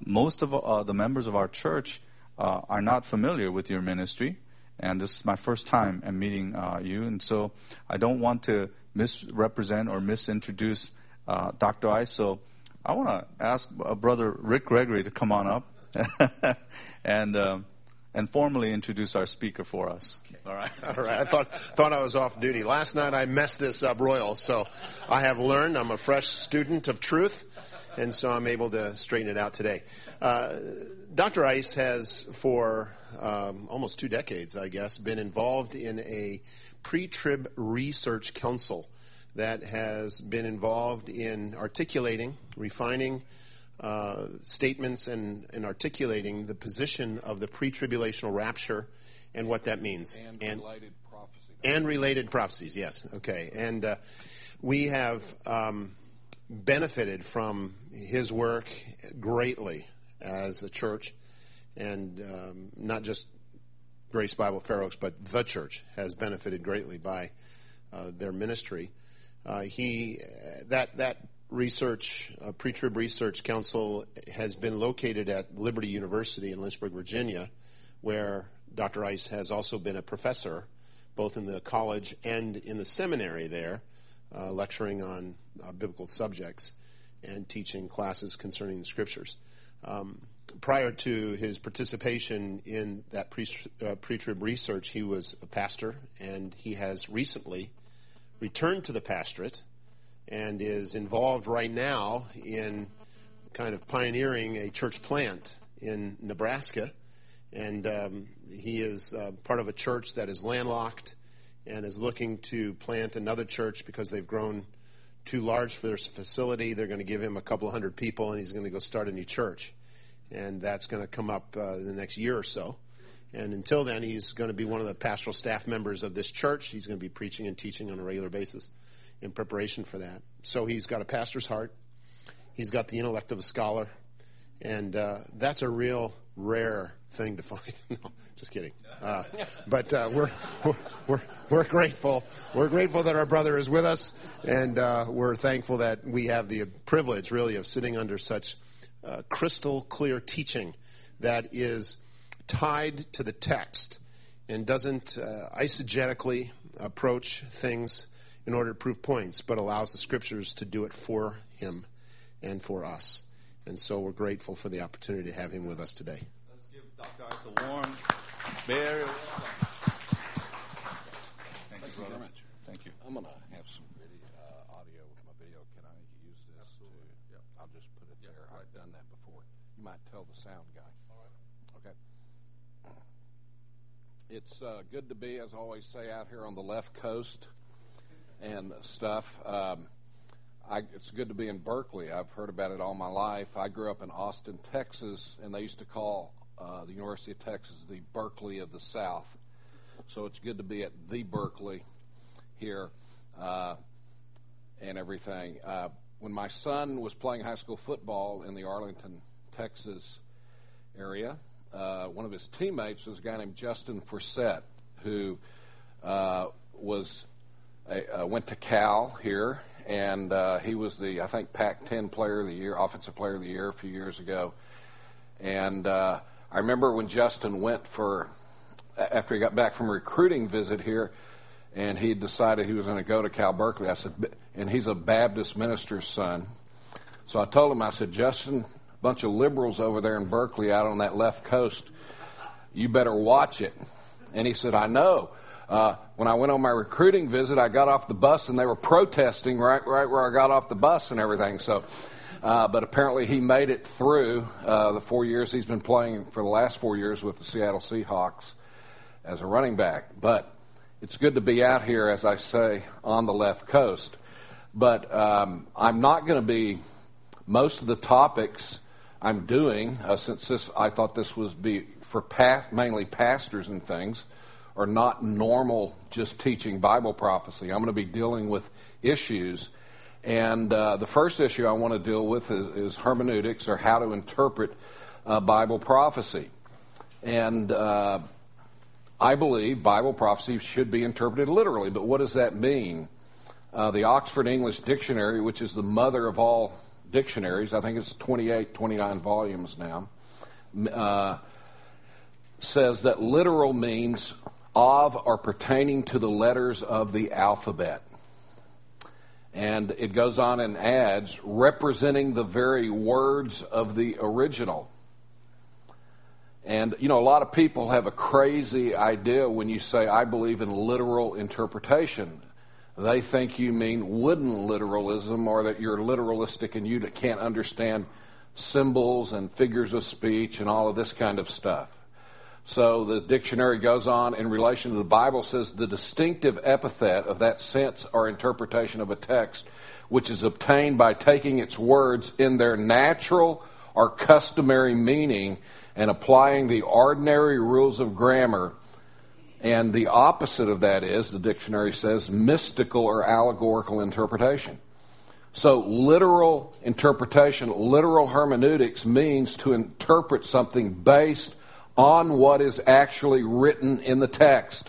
most of the members of our church are not familiar with your ministry, and this is my first time in meeting you, and so I don't want to misrepresent or misintroduce Dr. Ice. So I want to ask Brother Rick Gregory to come on up and formally introduce our speaker for us. All right. I thought I was off duty. Last night I messed this up royal, so I have learned. I'm a fresh student of truth, and so I'm able to straighten it out today. Dr. Ice has, for almost 2 decades, I guess, been involved in a pre-trib research council that has been involved in articulating, refining statements and articulating the position of the pre-tribulational rapture and what that means. And related prophecy. And related prophecies, yes. Okay. And we have benefited from his work greatly as a church, and not just Grace Bible Fair Oaks, but the church has benefited greatly by their ministry. That research, pre-trib research council has been located at Liberty University in Lynchburg, Virginia, where Dr. Ice has also been a professor, both in the college and in the seminary there, lecturing on biblical subjects and teaching classes concerning the Scriptures. Prior to his participation in that pre-trib research, he was a pastor, and he has recently returned to the pastorate and is involved right now in kind of pioneering a church plant in Nebraska. And he is part of a church that is landlocked and is looking to plant another church because they've grown too large for their facility. They're going to give him a couple of hundred people, and he's going to go start a new church. And that's going to come up in the next year or so. And until then, he's going to be one of the pastoral staff members of this church. He's going to be preaching and teaching on a regular basis in preparation for that. So he's got a pastor's heart. He's got the intellect of a scholar. And that's a real rare thing to find. No, just kidding. But we're grateful. We're grateful that our brother is with us, and we're thankful that we have the privilege, really, of sitting under such crystal clear teaching that is tied to the text and doesn't eisegetically approach things in order to prove points, but allows the Scriptures to do it for him and for us. And so we're grateful for the opportunity to have him with us today. Let's give Dr. Ice a warm, very welcome. Thank you, brother. Very much. Thank you. I'm going to have some audio with my video. Can I use this? Absolutely. Yeah. I'll just put it there. I've done that before. You might tell the sound guy. All right. Okay. It's good to be, as I always say, out here on the left coast and stuff. It's good to be in Berkeley. I've heard about it all my life. I grew up in Austin, Texas, and they used to call the University of Texas the Berkeley of the South. So it's good to be at the Berkeley here and everything. When my son was playing high school football in the Arlington, Texas area, one of his teammates was a guy named Justin Forsett, who went to Cal here, and he was the, I think, Pac-10 Player of the Year, Offensive Player of the Year a few years ago. And I remember when Justin went after he got back from a recruiting visit here, and he decided he was going to go to Cal Berkeley. I said, and he's a Baptist minister's son. So I told him, I said, Justin, a bunch of liberals over there in Berkeley out on that left coast, you better watch it. And he said, I know. When I went on my recruiting visit, I got off the bus, and they were protesting right where I got off the bus and everything. So, but apparently he made it through the 4 years he's been playing for the last 4 years with the Seattle Seahawks as a running back. But it's good to be out here, as I say, on the left coast. But I'm not going to be most of the topics I'm doing, since I thought this was be for mainly pastors and things, are not normal just teaching Bible prophecy. I'm going to be dealing with issues. And the first issue I want to deal with is hermeneutics, or how to interpret Bible prophecy. And I believe Bible prophecy should be interpreted literally, but what does that mean? The Oxford English Dictionary, which is the mother of all dictionaries, I think it's 28, 29 volumes now, says that literal means of or pertaining to the letters of the alphabet. And it goes on and adds, representing the very words of the original. And, you know, a lot of people have a crazy idea when you say, I believe in literal interpretation. They think you mean wooden literalism, or that you're literalistic and you can't understand symbols and figures of speech and all of this kind of stuff. So the dictionary goes on in relation to the Bible, says the distinctive epithet of that sense or interpretation of a text, which is obtained by taking its words in their natural or customary meaning and applying the ordinary rules of grammar. And the opposite of that is, the dictionary says, mystical or allegorical interpretation. So literal interpretation, literal hermeneutics means to interpret something based on what is actually written in the text.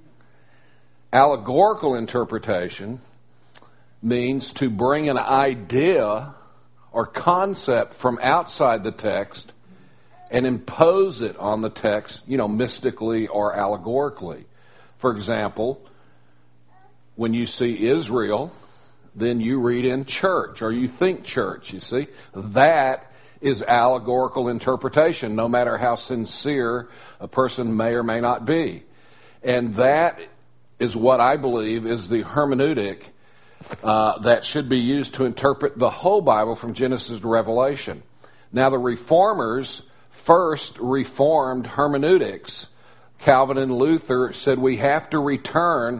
Allegorical interpretation means to bring an idea or concept from outside the text and impose it on the text, you know, mystically or allegorically. For example, when you see Israel, then you read in church, or you think church, you see. That is allegorical interpretation, no matter how sincere a person may or may not be. And that is what I believe is the hermeneutic that should be used to interpret the whole Bible from Genesis to Revelation. Now, the Reformers first reformed hermeneutics. Calvin and Luther said we have to return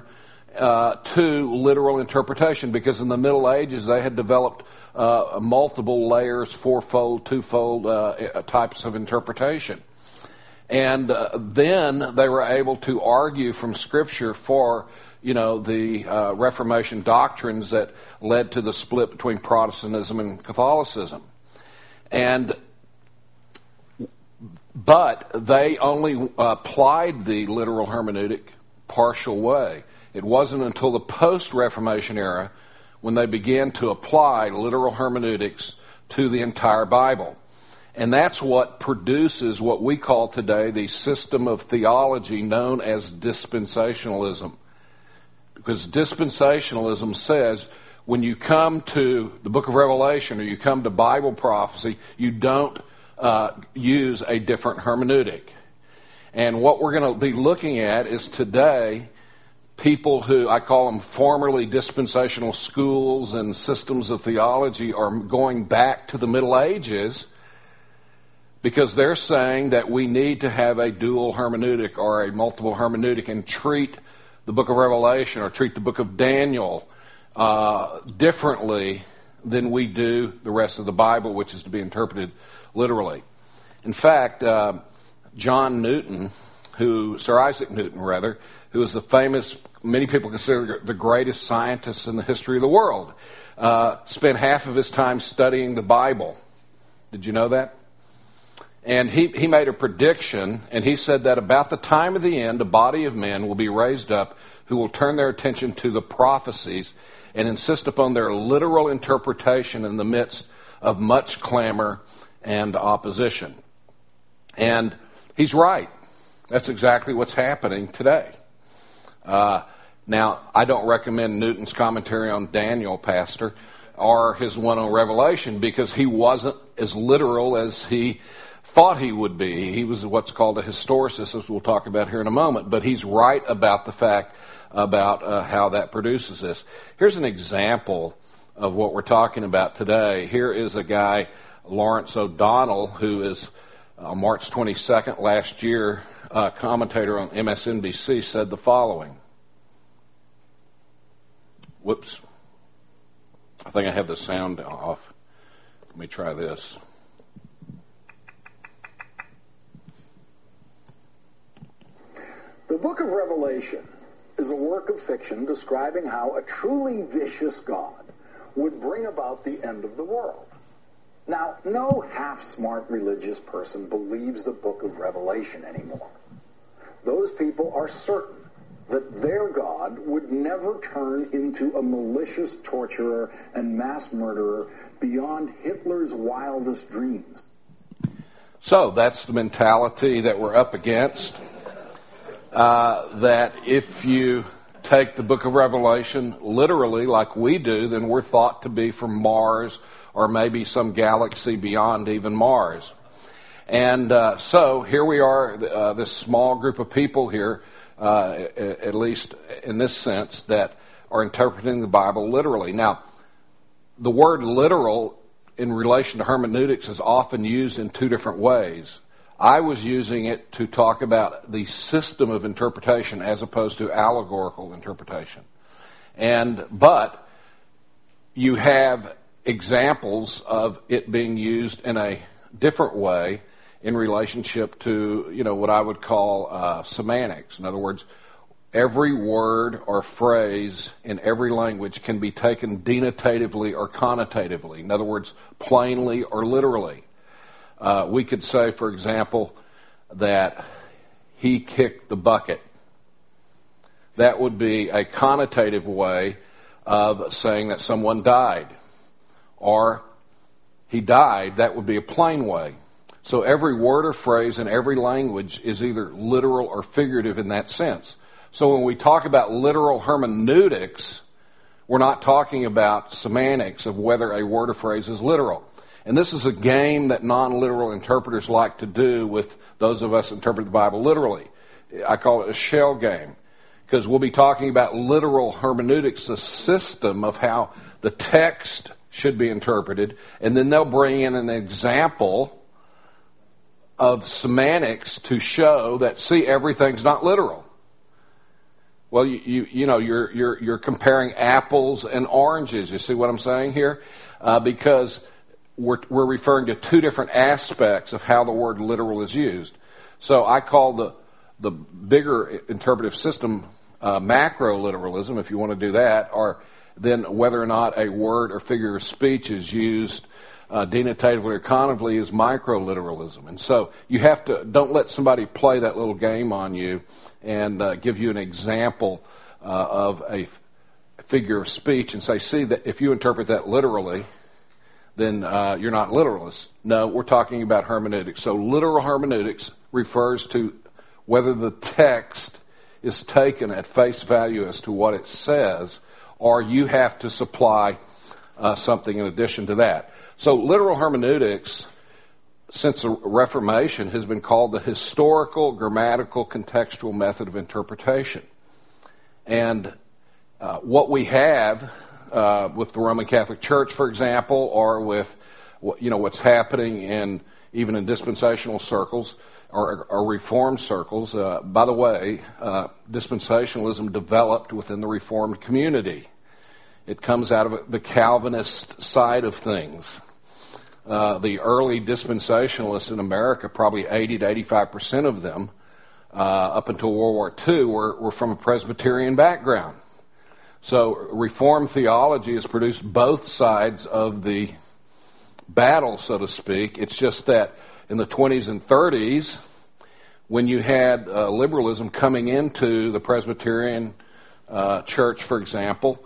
to literal interpretation, because in the Middle Ages they had developed multiple layers, fourfold, twofold types of interpretation. And then they were able to argue from Scripture for, you know, the Reformation doctrines that led to the split between Protestantism and Catholicism. But they only applied the literal hermeneutic partial way. It wasn't until the post-Reformation era when they began to apply literal hermeneutics to the entire Bible. And that's what produces what we call today the system of theology known as dispensationalism. Because dispensationalism says when you come to the book of Revelation or you come to Bible prophecy, you don't use a different hermeneutic. And what we're going to be looking at is today people who, I call them formerly dispensational schools and systems of theology, are going back to the Middle Ages because they're saying that we need to have a dual hermeneutic or a multiple hermeneutic and treat the book of Revelation or treat the book of Daniel differently than we do the rest of the Bible, which is to be interpreted literally. In fact, Sir Isaac Newton, who is the famous, many people consider the greatest scientist in the history of the world, spent half of his time studying the Bible. Did you know that? And he made a prediction, and he said that about the time of the end, a body of men will be raised up who will turn their attention to the prophecies and insist upon their literal interpretation in the midst of much clamor and opposition. And he's right. That's exactly what's happening today. Now, I don't recommend Newton's commentary on Daniel, Pastor, or his one on Revelation, because he wasn't as literal as he thought he would be. He was what's called a historicist, as we'll talk about here in a moment. But he's right about the fact about how that produces this. Here's an example of what we're talking about today. Here is a guy, Lawrence O'Donnell, who is March 22nd last year, commentator on MSNBC, said the following. Whoops. I think I have the sound off. Let me try this. The book of Revelation is a work of fiction describing how a truly vicious God would bring about the end of the world. Now, no half-smart religious person believes the book of Revelation anymore. Those people are certain that their God would never turn into a malicious torturer and mass murderer beyond Hitler's wildest dreams. So that's the mentality that we're up against, that if you take the book of Revelation literally like we do, then we're thought to be from Mars or maybe some galaxy beyond even Mars. And so here we are, this small group of people here, at least in this sense, that are interpreting the Bible literally. Now, the word literal in relation to hermeneutics is often used in two different ways. I was using it to talk about the system of interpretation as opposed to allegorical interpretation. But you have examples of it being used in a different way in relationship to, what I would call semantics. In other words, every word or phrase in every language can be taken denotatively or connotatively. In other words, plainly or literally. We could say, for example, that he kicked the bucket. That would be a connotative way of saying that someone died. Or he died, that would be a plain way. So every word or phrase in every language is either literal or figurative in that sense. So when we talk about literal hermeneutics, we're not talking about semantics of whether a word or phrase is literal. And this is a game that non-literal interpreters like to do with those of us who interpret the Bible literally. I call it a shell game, because we'll be talking about literal hermeneutics, the system of how the text should be interpreted, and then they'll bring in an example of semantics to show that, see, everything's not literal. Well, you're comparing apples and oranges. You see what I'm saying here? Because we're referring to two different aspects of how the word literal is used. So I call the bigger interpretive system macro literalism, if you want to do that, or then whether or not a word or figure of speech is used denotatively or connotatively is micro literalism. And so you have to, don't let somebody play that little game on you and give you an example of a figure of speech and say, see, that if you interpret that literally, then you're not literalist. No, we're talking about hermeneutics. So literal hermeneutics refers to whether the text is taken at face value as to what it says, or you have to supply something in addition to that. So literal hermeneutics, since the Reformation, has been called the historical, grammatical, contextual method of interpretation. And what we have with the Roman Catholic Church, for example, or with what's happening even in dispensational circles or Reformed circles. By the way, dispensationalism developed within the Reformed community. It comes out of the Calvinist side of things. The early dispensationalists in America, probably 80 to 85% of them, up until World War II, were from a Presbyterian background. So Reformed theology has produced both sides of the battle, so to speak. It's just that in the 20s and 30s, when you had liberalism coming into the Presbyterian church, for example,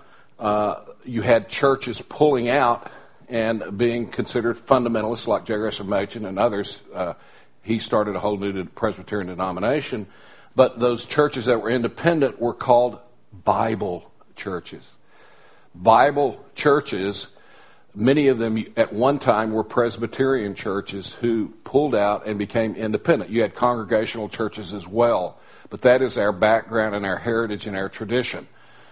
you had churches pulling out and being considered fundamentalists like J. Gresham Machen and others. He started a whole new Presbyterian denomination. But those churches that were independent were called Bible churches. Bible churches, many of them at one time were Presbyterian churches who pulled out and became independent. You had congregational churches as well. But that is our background and our heritage and our tradition.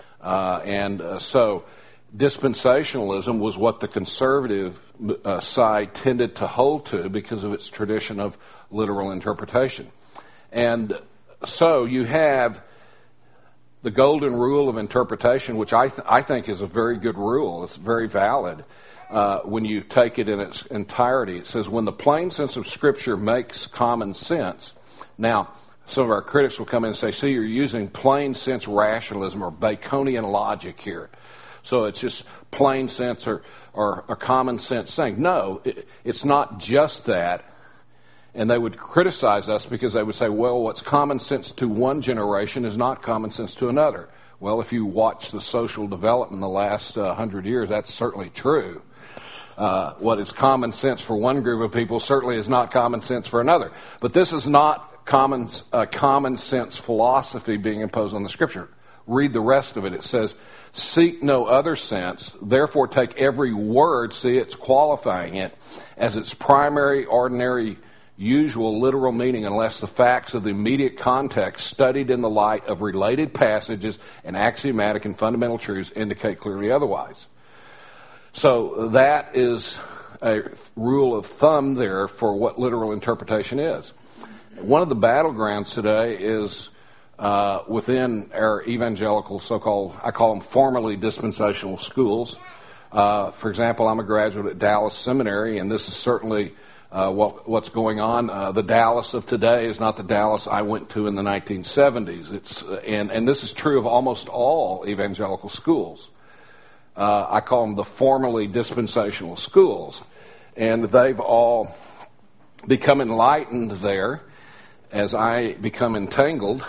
So dispensationalism was what the conservative side tended to hold to because of its tradition of literal interpretation. And so you have the golden rule of interpretation, which I think is a very good rule. It's very valid when you take it in its entirety. It says, when the plain sense of Scripture makes common sense. Now, some of our critics will come in and say, see, you're using plain sense rationalism or Baconian logic here. So it's just plain sense or a common sense thing. No, it's not just that. And they would criticize us because they would say, well, what's common sense to one generation is not common sense to another. Well, if you watch the social development in the last 100 years, that's certainly true. What is common sense for one group of people certainly is not common sense for another. But this is not common sense philosophy being imposed on the Scripture. Read the rest of it. It says, seek no other sense, therefore take every word, see it's qualifying it, as its primary, ordinary, usual, literal meaning, unless the facts of the immediate context studied in the light of related passages and axiomatic and fundamental truths indicate clearly otherwise. So that is a rule of thumb there for what literal interpretation is. One of the battlegrounds today is within our evangelical so-called, I call them formerly dispensational schools. For example, I'm a graduate at Dallas Seminary, and this is certainly what's going on. The Dallas of today is not the Dallas I went to in the 1970s. And this is true of almost all evangelical schools. I call them the formerly dispensational schools. And they've all become enlightened there as I become entangled.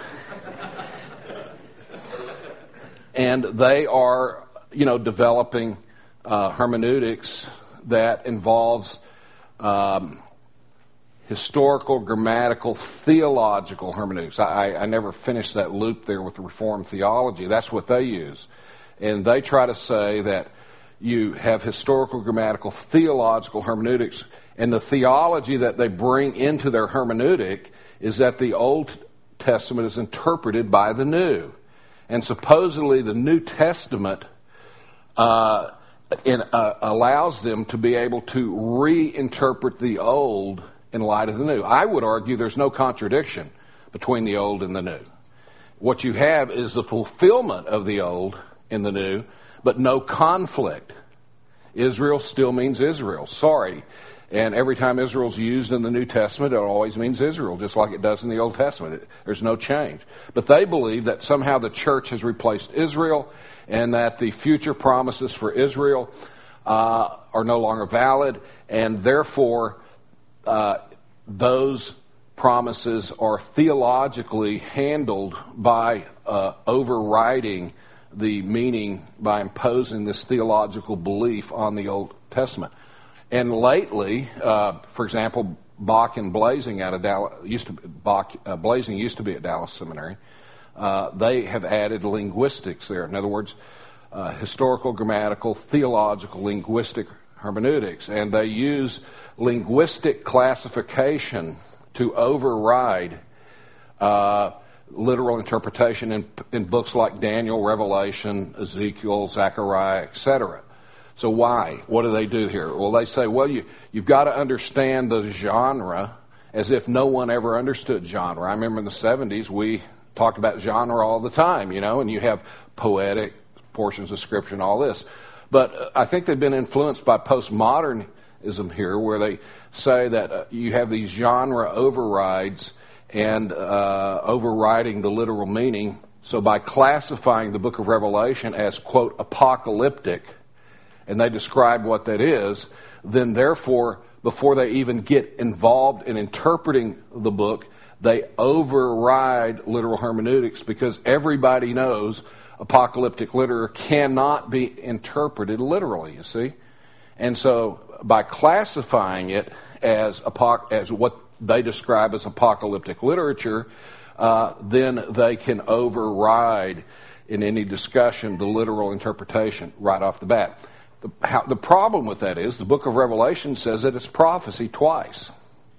And they are, developing hermeneutics that involves historical, grammatical, theological hermeneutics. I never finished that loop there with the Reformed theology. That's what they use. And they try to say that you have historical, grammatical, theological hermeneutics, and the theology that they bring into their hermeneutic is that the Old Testament is interpreted by the New. And supposedly the New Testament allows them to be able to reinterpret the Old in light of the New. I would argue there's no contradiction between the Old and the New. What you have is the fulfillment of the Old in the New, but no conflict. Israel still means Israel. Sorry. And every time Israel's used in the New Testament, it always means Israel, just like it does in the Old Testament. There's no change. But they believe that somehow the church has replaced Israel and that the future promises for Israel are no longer valid, and therefore those promises are theologically handled by overriding the meaning by imposing this theological belief on the Old Testament. And lately, for example, Bach and Blazing out of Dallas Blazing used to be at Dallas Seminary. They have added linguistics there. In other words, historical, grammatical, theological, linguistic hermeneutics, and they use linguistic classification to override literal interpretation in books like Daniel, Revelation, Ezekiel, Zechariah, etc. So why? What do they do here? Well, they say, well, you've got to understand the genre as if no one ever understood genre. I remember in the 70s we talked about genre all the time, and you have poetic portions of Scripture and all this. But I think they've been influenced by postmodernism here, where they say that you have these genre overrides and overriding the literal meaning. So by classifying the book of Revelation as, quote, apocalyptic, and they describe what that is, then therefore, before they even get involved in interpreting the book, they override literal hermeneutics, because everybody knows apocalyptic literature cannot be interpreted literally, you see. And so by classifying it as what they describe as apocalyptic literature, then they can override in any discussion the literal interpretation right off the bat. The problem with that is the book of Revelation says that it's prophecy twice.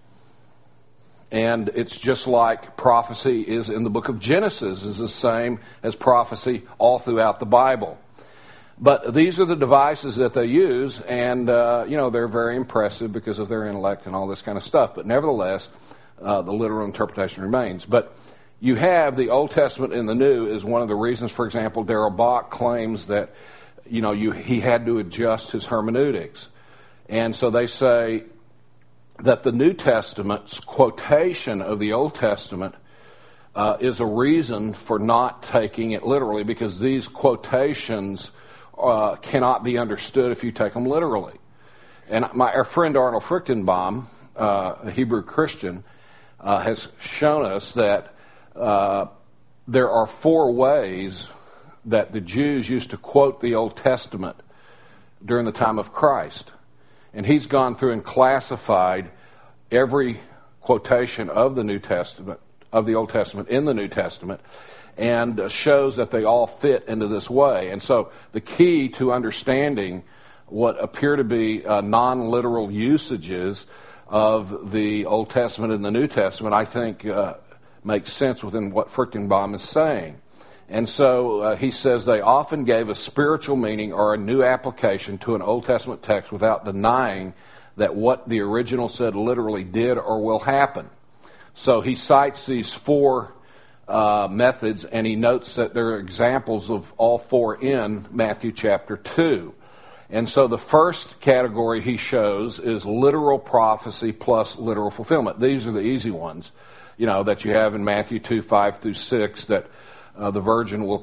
And it's just like prophecy is in the book of Genesis is the same as prophecy all throughout the Bible. But these are the devices that they use, and they're very impressive because of their intellect and all this kind of stuff. But nevertheless, the literal interpretation remains. But you have the Old Testament and the New is one of the reasons. For example, Darrell Bock claims that he had to adjust his hermeneutics. And so they say that the New Testament's quotation of the Old Testament is a reason for not taking it literally, because these quotations cannot be understood if you take them literally. And our friend Arnold Fruchtenbaum a Hebrew Christian, has shown us that there are 4 ways that the Jews used to quote the Old Testament during the time of Christ. And he's gone through and classified every quotation of the New Testament, of the Old Testament in the New Testament, and shows that they all fit into this way. And so the key to understanding what appear to be non-literal usages of the Old Testament and the New Testament, I think makes sense within what Fruchtenbaum is saying. And so he says they often gave a spiritual meaning or a new application to an Old Testament text without denying that what the original said literally did or will happen. So he cites these 4 methods, and he notes that there are examples of all 4 in Matthew chapter 2. And so the first category he shows is literal prophecy plus literal fulfillment. These are the easy ones, that you have in Matthew 2, 5 through 6, that the virgin will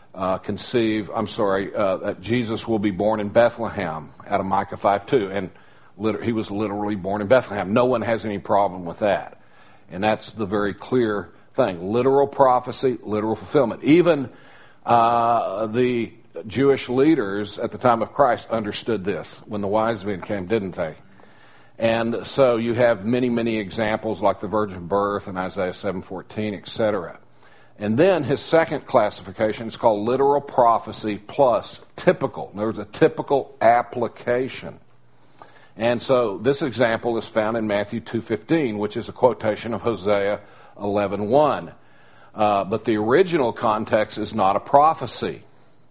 that Jesus will be born in Bethlehem, out of Micah 5:2. And he was literally born in Bethlehem. No one has any problem with that. And that's the very clear thing. Literal prophecy, literal fulfillment. Even the Jewish leaders at the time of Christ understood this when the wise men came, didn't they? And so you have many, many examples like the virgin birth and Isaiah 7:14, etc. And then his second classification is called literal prophecy plus typical. In other words, a typical application. And so this example is found in Matthew 2:15, which is a quotation of Hosea 11:1. But the original context is not a prophecy.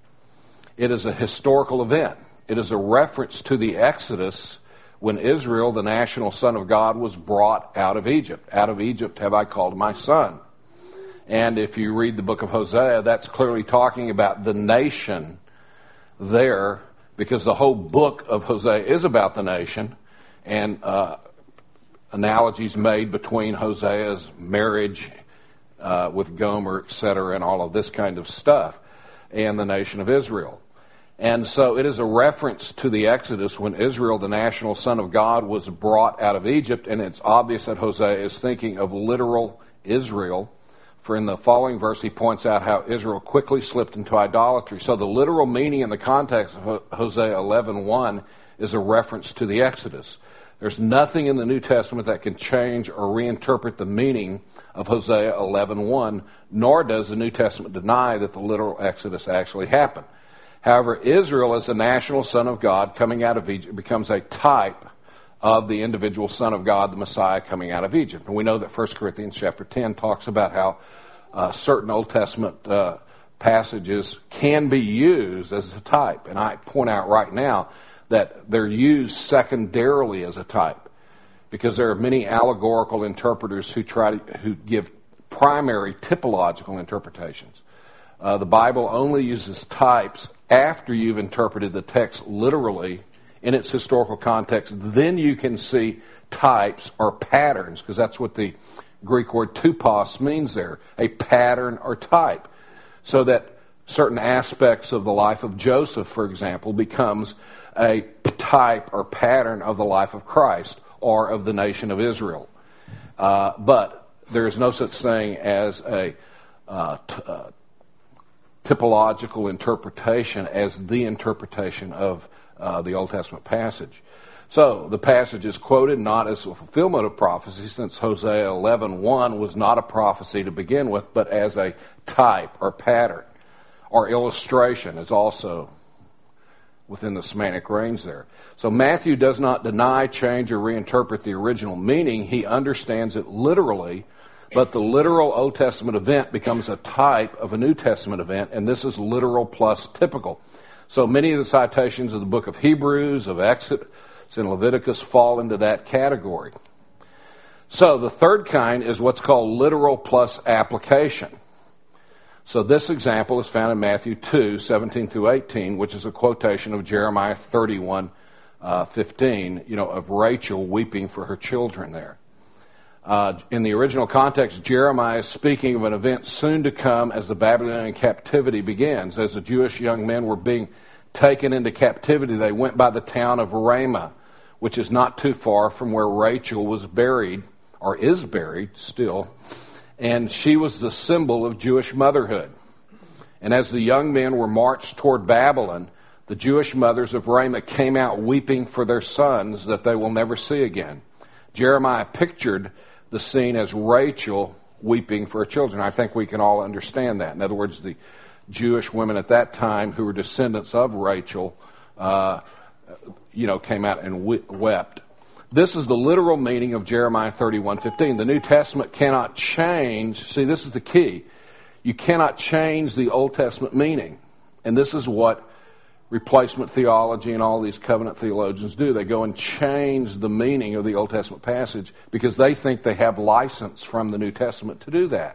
It is a historical event. It is a reference to the Exodus when Israel, the national son of God, was brought out of Egypt. Out of Egypt have I called my son. And if you read the book of Hosea, that's clearly talking about the nation there, because the whole book of Hosea is about the nation, and analogies made between Hosea's marriage with Gomer, etc., and all of this kind of stuff, and the nation of Israel. And so it is a reference to the Exodus when Israel, the national son of God, was brought out of Egypt, and it's obvious that Hosea is thinking of literal Israel. For in the following verse, he points out how Israel quickly slipped into idolatry. So the literal meaning in the context of Hosea 11:1 is a reference to the Exodus. There's nothing in the New Testament that can change or reinterpret the meaning of Hosea 11:1, nor does the New Testament deny that the literal Exodus actually happened. However, Israel as the national son of God coming out of Egypt becomes a type of the individual Son of God, the Messiah, coming out of Egypt. And we know that 1 Corinthians chapter 10 talks about how certain Old Testament passages can be used as a type. And I point out right now that they're used secondarily as a type, because there are many allegorical interpreters who give primary typological interpretations. The Bible only uses types after you've interpreted the text literally in its historical context. Then you can see types or patterns, because that's what the Greek word tupos means there, a pattern or type. So that certain aspects of the life of Joseph, for example, becomes a type or pattern of the life of Christ or of the nation of Israel. But there is no such thing as a typological interpretation as the interpretation of the Old Testament passage. So the passage is quoted not as a fulfillment of prophecy, since Hosea 11:1 was not a prophecy to begin with, but as a type or pattern or illustration is also within the semantic range there. So Matthew does not deny, change, or reinterpret the original meaning. He understands it literally, but the literal Old Testament event becomes a type of a New Testament event, and this is literal plus typical. So many of the citations of the book of Hebrews, of Exodus, and Leviticus fall into that category. So the third kind is what's called literal plus application. So this example is found in Matthew 2:17 through 18, which is a quotation of Jeremiah 31:15, of Rachel weeping for her children there. In the original context, Jeremiah is speaking of an event soon to come as the Babylonian captivity begins. As the Jewish young men were being taken into captivity, they went by the town of Ramah, which is not too far from where Rachel was buried, or is buried still. And she was the symbol of Jewish motherhood. And as the young men were marched toward Babylon, the Jewish mothers of Ramah came out weeping for their sons that they will never see again. Jeremiah pictured the scene as Rachel weeping for her children. I think we can all understand that. In other words, the Jewish women at that time who were descendants of Rachel, came out and wept. This is the literal meaning of Jeremiah 31:15. The New Testament cannot change. See, this is the key. You cannot change the Old Testament meaning. And this is what replacement theology and all these covenant theologians do. They go and change the meaning of the Old Testament passage because they think they have license from the New Testament to do that.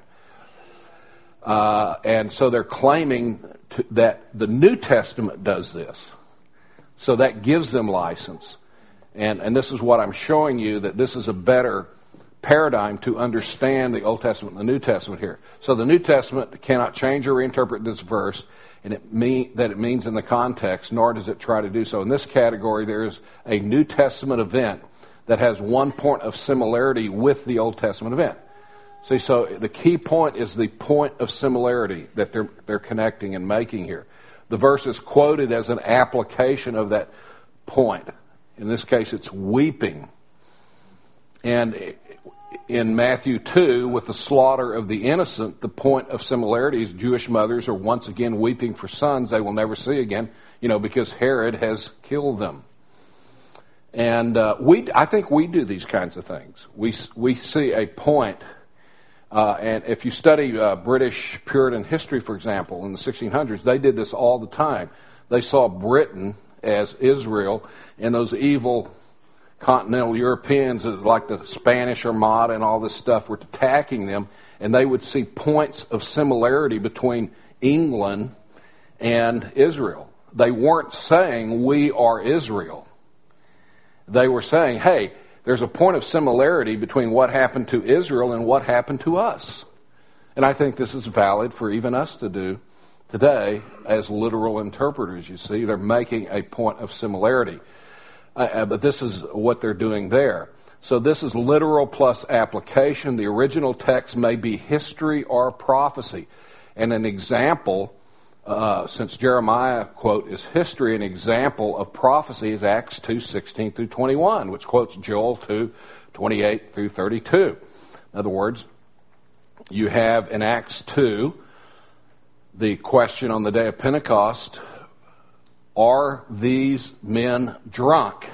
And so they're claiming that the New Testament does this. So that gives them license. And this is what I'm showing you, that this is a better paradigm to understand the Old Testament and the New Testament here. So the New Testament cannot change or reinterpret this verse and it means in the context, nor does it try to do so. In this category, there is a New Testament event that has one point of similarity with the Old Testament event. See, so the key point is the point of similarity that they're connecting and making here. The verse is quoted as an application of that point. In this case, it's weeping. And in Matthew 2, with the slaughter of the innocent, the point of similarity is Jewish mothers are once again weeping for sons they will never see again, because Herod has killed them. And I think we do these kinds of things. We see a point, and if you study British Puritan history, for example, in the 1600s, they did this all the time. They saw Britain as Israel, and those evil continental Europeans, like the Spanish Armada and all this stuff, were attacking them, and they would see points of similarity between England and Israel. They weren't saying, we are Israel. They were saying, hey, there's a point of similarity between what happened to Israel and what happened to us. And I think this is valid for even us to do today as literal interpreters, you see. They're making a point of similarity. But this is what they're doing there. So this is literal plus application. The original text may be history or prophecy. And an example, since Jeremiah, quote, is history, an example of prophecy is Acts 2:16 through 21, which quotes Joel 2:28 through 32. In other words, you have in Acts 2 the question on the day of Pentecost, are these men drunk?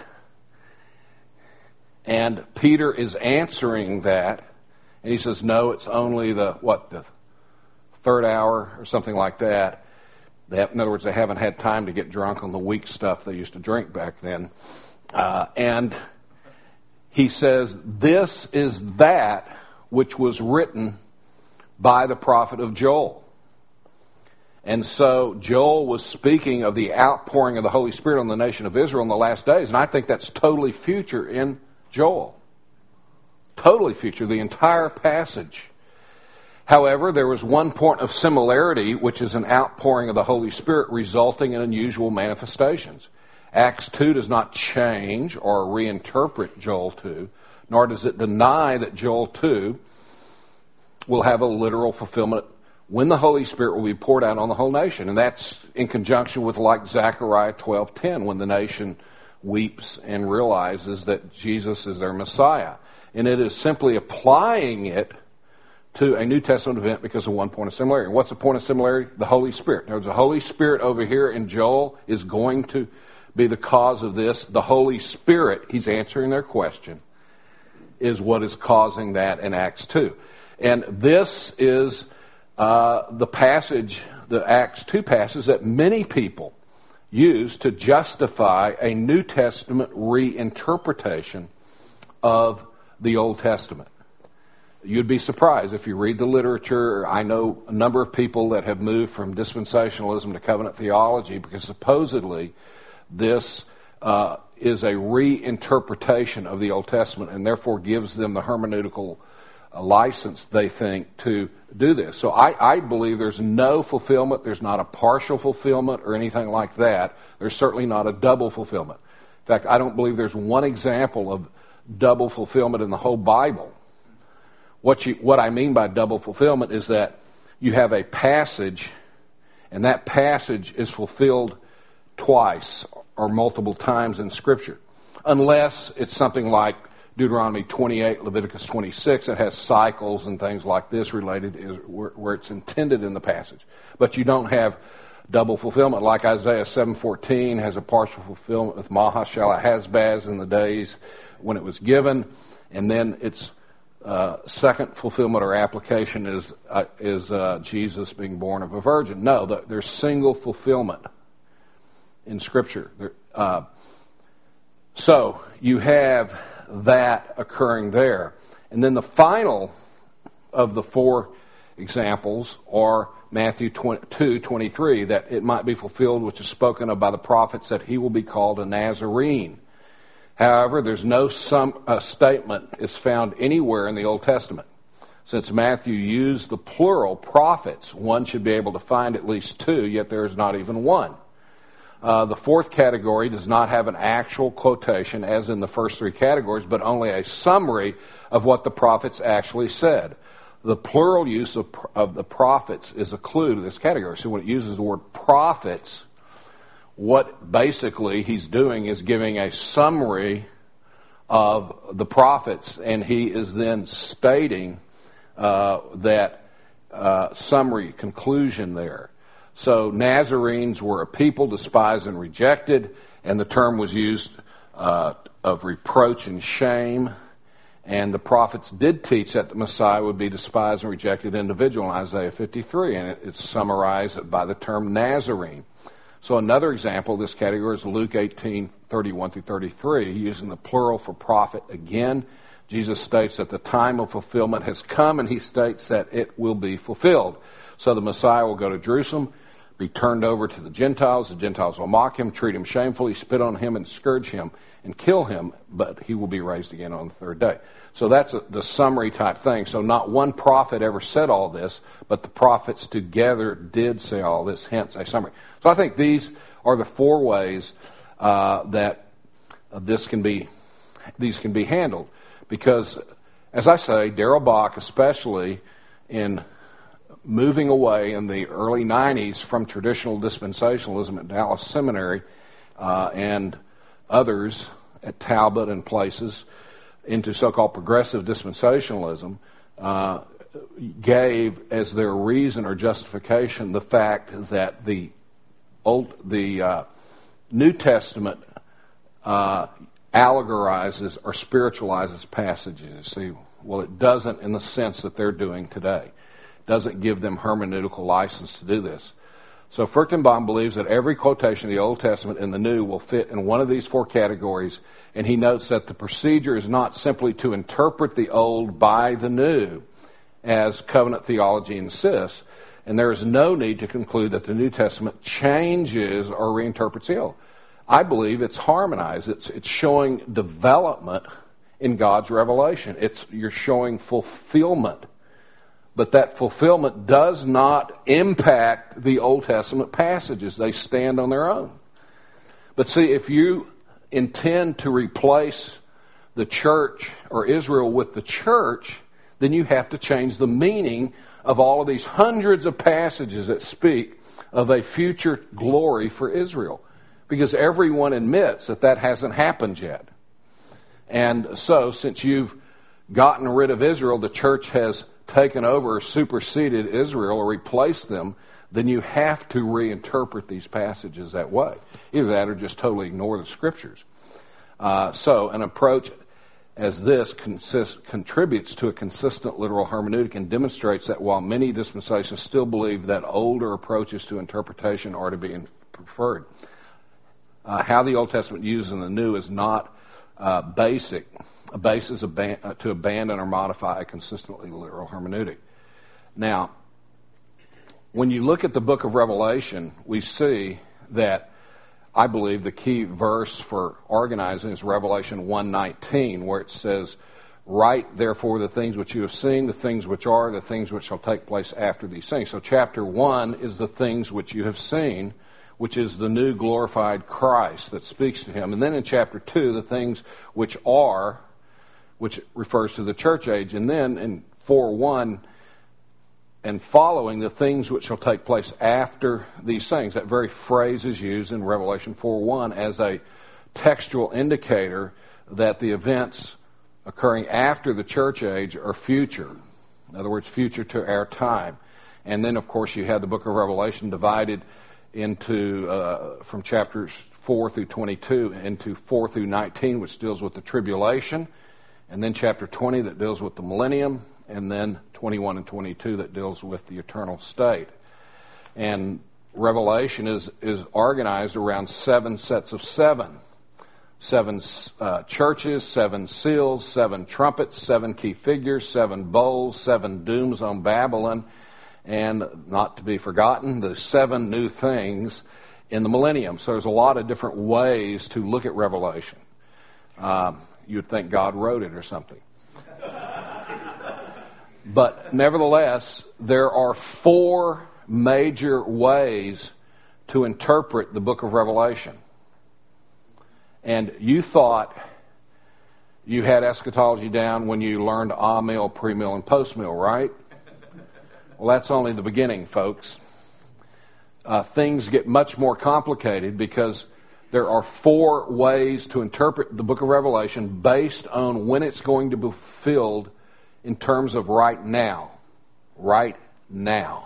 And Peter is answering that, and he says, no, it's only the third hour or something like that. In other words, they haven't had time to get drunk on the weak stuff they used to drink back then. And he says, this is that which was written by the prophet of Joel. And so Joel was speaking of the outpouring of the Holy Spirit on the nation of Israel in the last days. And I think that's totally future in Joel. Totally future, the entire passage. However, there was one point of similarity, which is an outpouring of the Holy Spirit resulting in unusual manifestations. Acts 2 does not change or reinterpret Joel 2, nor does it deny that Joel 2 will have a literal fulfillment when the Holy Spirit will be poured out on the whole nation. And that's in conjunction with like Zechariah 12:10, when the nation weeps and realizes that Jesus is their Messiah. And it is simply applying it to a New Testament event because of one point of similarity. What's the point of similarity? The Holy Spirit. There's the Holy Spirit over here in Joel is going to be the cause of this. The Holy Spirit, he's answering their question, is what is causing that in Acts 2. And this is the passage, the Acts 2 passage that many people use to justify a New Testament reinterpretation of the Old Testament. You'd be surprised if you read the literature. I know a number of people that have moved from dispensationalism to covenant theology because supposedly this is a reinterpretation of the Old Testament and therefore gives them the hermeneutical license, they think, to do this. So I believe there's no fulfillment. There's not a partial fulfillment or anything like that. There's certainly not a double fulfillment. In fact, I don't believe there's one example of double fulfillment in the whole Bible. What I mean by double fulfillment is that you have a passage, and that passage is fulfilled twice or multiple times in Scripture, unless it's something like Deuteronomy 28, Leviticus 26, that has cycles and things like this related, where it's intended in the passage. But you don't have double fulfillment like Isaiah 7:14 has a partial fulfillment with Mahashalahazbaz in the days when it was given, and then its second fulfillment or application is Jesus being born of a virgin. No, there's single fulfillment in Scripture. So you have that occurring there. And then the final of the four examples are Matthew 2:23, that it might be fulfilled which is spoken of by the prophets, that he will be called a Nazarene. However, there's no statement is found anywhere in the Old Testament. Since Matthew used the plural prophets, one should be able to find at least two, yet there is not even one. The fourth category does not have an actual quotation as in the first three categories, but only a summary of what the prophets actually said. The plural use of the prophets is a clue to this category. So when it uses the word prophets, what basically he's doing is giving a summary of the prophets, and he is then stating that summary conclusion there. So Nazarenes were a people despised and rejected, and the term was used of reproach and shame. And the prophets did teach that the Messiah would be despised and rejected individual in Isaiah 53, and it's summarized by the term Nazarene. So another example of this category is Luke 18:31 through 33, using the plural for prophet again. Jesus states that the time of fulfillment has come, and he states that it will be fulfilled. So the Messiah will go to Jerusalem, be turned over to the Gentiles. The Gentiles will mock him, treat him shamefully, spit on him, and scourge him, and kill him, but he will be raised again on the third day. So that's the summary type thing. So not one prophet ever said all this, but the prophets together did say all this, hence a summary. So I think these are the four ways that these can be handled. Because, as I say, Darrell Bock, especially in moving away in the early 90s from traditional dispensationalism at Dallas Seminary and others at Talbot and places into so-called progressive dispensationalism, gave as their reason or justification the fact that the New Testament allegorizes or spiritualizes passages. See, well, it doesn't in the sense that they're doing today. It doesn't give them hermeneutical license to do this. So Furstenbaum believes that every quotation of the Old Testament and the New will fit in one of these four categories, and he notes that the procedure is not simply to interpret the Old by the New, as covenant theology insists, and there is no need to conclude that the New Testament changes or reinterprets the Old. I believe it's harmonized. It's showing development in God's revelation. You're showing fulfillment. But that fulfillment does not impact the Old Testament passages. They stand on their own. But see, if you intend to replace the church or Israel with the church, then you have to change the meaning of all of these hundreds of passages that speak of a future glory for Israel. Because everyone admits that hasn't happened yet. And so, since you've gotten rid of Israel, the church has taken over or superseded Israel or replaced them, then you have to reinterpret these passages that way. Either that or just totally ignore the Scriptures. So an approach as this contributes to a consistent literal hermeneutic and demonstrates that while many dispensations still believe that older approaches to interpretation are to be preferred, how the Old Testament uses in the New is not a basis to abandon or modify a consistently literal hermeneutic. Now, when you look at the book of Revelation, we see that I believe the key verse for organizing is Revelation 1:19, where it says, "Write therefore the things which you have seen, the things which are, the things which shall take place after these things." So chapter 1 is the things which you have seen, which is the new glorified Christ that speaks to him. And then in chapter 2, the things which are, which refers to the church age. And then in 4:1 and following, the things which shall take place after these things. That very phrase is used in Revelation 4:1 as a textual indicator that the events occurring after the church age are future. In other words, future to our time. And then, of course, you have the book of Revelation divided into from chapters 4 through 22 into 4 through 19, which deals with the tribulation, and then chapter 20 that deals with the millennium, and then 21 and 22 that deals with the eternal state. And Revelation is organized around 7 sets of 7. 7 churches, 7 seals, 7 trumpets, 7 key figures, 7 bowls, 7 dooms on Babylon, and not to be forgotten, the 7 new things in the millennium. So there's a lot of different ways to look at Revelation. You'd think God wrote it or something. But nevertheless, there are 4 major ways to interpret the book of Revelation. And you thought you had eschatology down when you learned a-mill, pre-mill, and post-mill, right? Well, that's only the beginning, folks. Things get much more complicated because there are 4 ways to interpret the book of Revelation based on when it's going to be fulfilled in terms of right now. Right now.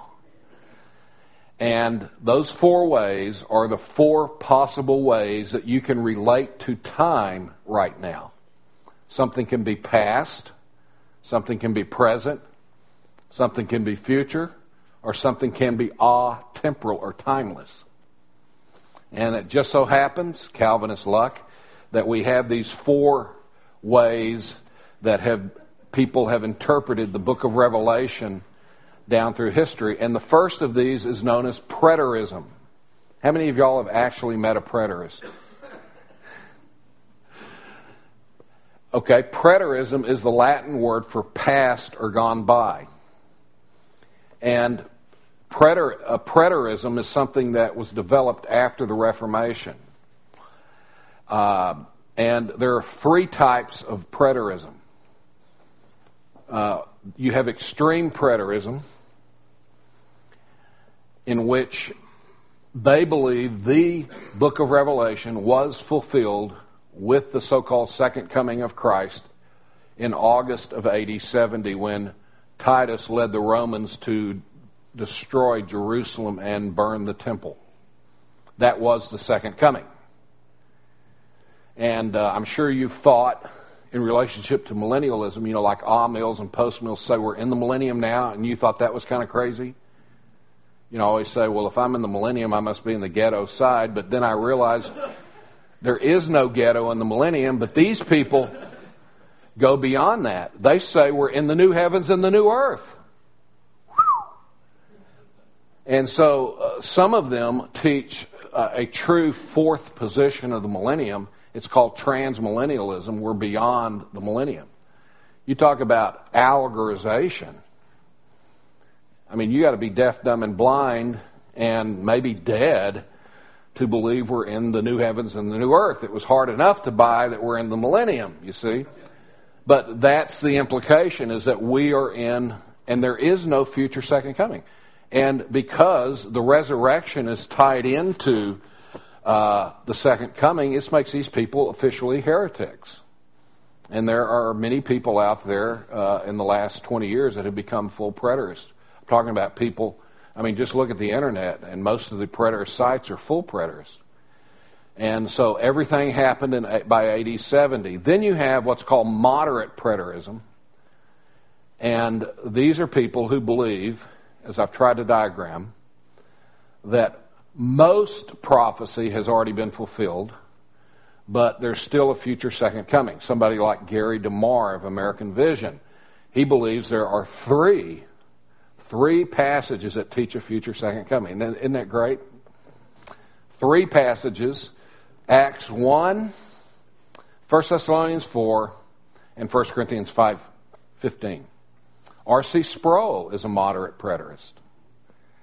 And those 4 ways are the 4 possible ways that you can relate to time right now. Something can be past, something can be present, something can be future, or something can be atemporal or timeless. And it just so happens, Calvinist luck, that we have these 4 ways that people have interpreted the book of Revelation down through history. And the first of these is known as preterism. How many of y'all have actually met a preterist? Okay, preterism is the Latin word for past or gone by. And preterism is something that was developed after the Reformation. And there are 3 types of preterism. You have extreme preterism, in which they believe the book of Revelation was fulfilled with the so-called second coming of Christ in August of AD 70, when Titus led the Romans to destroy Jerusalem and burn the temple. That was the second coming. And I'm sure you've thought in relationship to millennialism, like a-mills and post-mills say we're in the millennium now, and you thought that was kind of crazy. I always say, well, if I'm in the millennium, I must be in the ghetto side. But then I realized there is no ghetto in the millennium, but these people go beyond that. They say we're in the new heavens and the new earth. And so some of them teach a true 4th position of the millennium. It's called transmillennialism. We're beyond the millennium. You talk about allegorization. I mean, you got to be deaf, dumb, and blind, and maybe dead to believe we're in the new heavens and the new earth. It was hard enough to buy that we're in the millennium, you see. But that's the implication, is that we are in, and there is no future second coming. And because the resurrection is tied into the second coming, this makes these people officially heretics. And there are many people out there in the last 20 years that have become full preterists. I'm talking about people, just look at the internet, and most of the preterist sites are full preterists. And so everything happened by AD 70. Then you have what's called moderate preterism. And these are people who believe, as I've tried to diagram, that most prophecy has already been fulfilled, but there's still a future second coming. Somebody like Gary DeMar of American Vision, he believes there are three passages that teach a future second coming. Isn't that great? 3 passages: Acts 1, 1 Thessalonians 4, and 1 Corinthians 5:15. R.C. Sproul is a moderate preterist.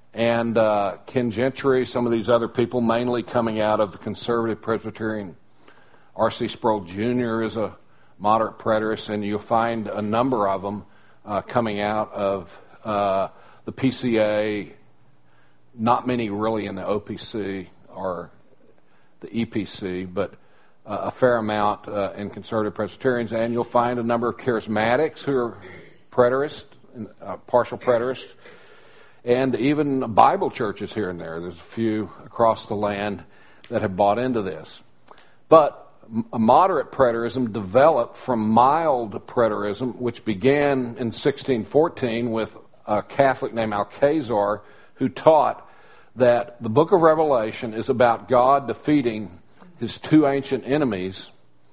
and Ken Gentry, some of these other people, mainly coming out of the conservative Presbyterian. R.C. Sproul Jr. is a moderate preterist, and you'll find a number of them coming out of the PCA, not many really in the OPC or the EPC, but a fair amount in conservative Presbyterians, and you'll find a number of charismatics who are preterists, partial preterists, and even Bible churches here and there. There's a few across the land that have bought into this. But a moderate preterism developed from mild preterism, which began in 1614 with a Catholic named Alcazar, who taught that the book of Revelation is about God defeating his two ancient enemies,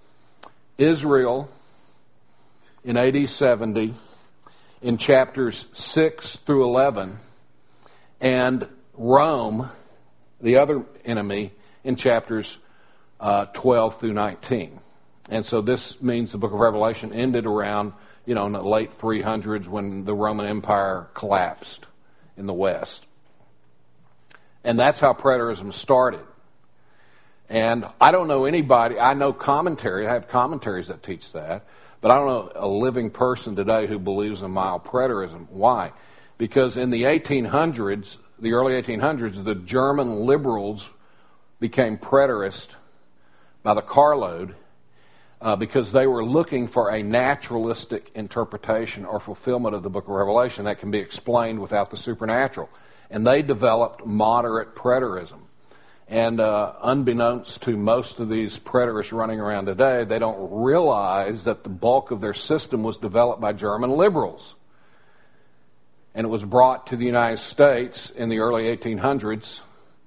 Israel in AD 70, in chapters 6 through 11, and Rome, the other enemy, in chapters 12 through 19. And so this means the book of Revelation ended around, in the late 300s when the Roman Empire collapsed in the West. And that's how preterism started. And I don't know anybody, I know commentary, I have commentaries that teach that, but I don't know a living person today who believes in mild preterism. Why? Because in the 1800s, the early 1800s, the German liberals became preterist by the carload because they were looking for a naturalistic interpretation or fulfillment of the book of Revelation that can be explained without the supernatural. And they developed moderate preterism. And unbeknownst to most of these preterists running around today, they don't realize that the bulk of their system was developed by German liberals. And it was brought to the United States in the early 1800s.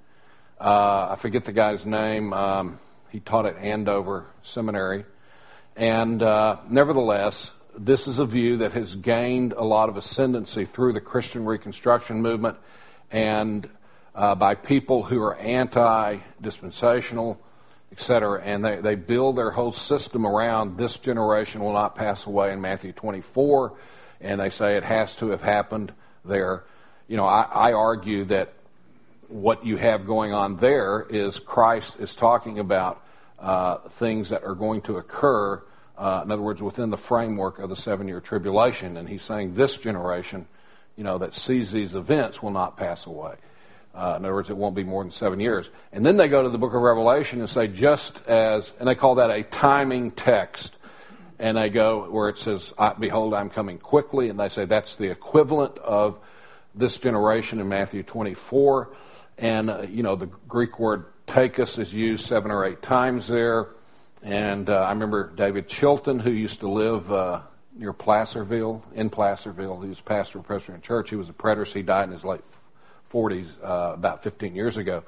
I forget the guy's name. He taught at Andover Seminary. And nevertheless, this is a view that has gained a lot of ascendancy through the Christian Reconstruction movement and by people who are anti-dispensational, etc. And they build their whole system around this generation will not pass away in Matthew 24, and they say it has to have happened there. I argue that what you have going on there is Christ is talking about things that are going to occur, in other words, within the framework of the 7-year tribulation. And he's saying this generation, that sees these events will not pass away. In other words, it won't be more than 7 years. And then they go to the book of Revelation and say and they call that a timing text. And they go where it says, behold, I'm coming quickly. And they say that's the equivalent of this generation in Matthew 24. And, the Greek word takos is used 7 or 8 times there. And I remember David Chilton, who used to live near Placerville, in Placerville. He was pastor of Presbyterian Church. He was a preterist. He died in his late 40s, about 15 years ago.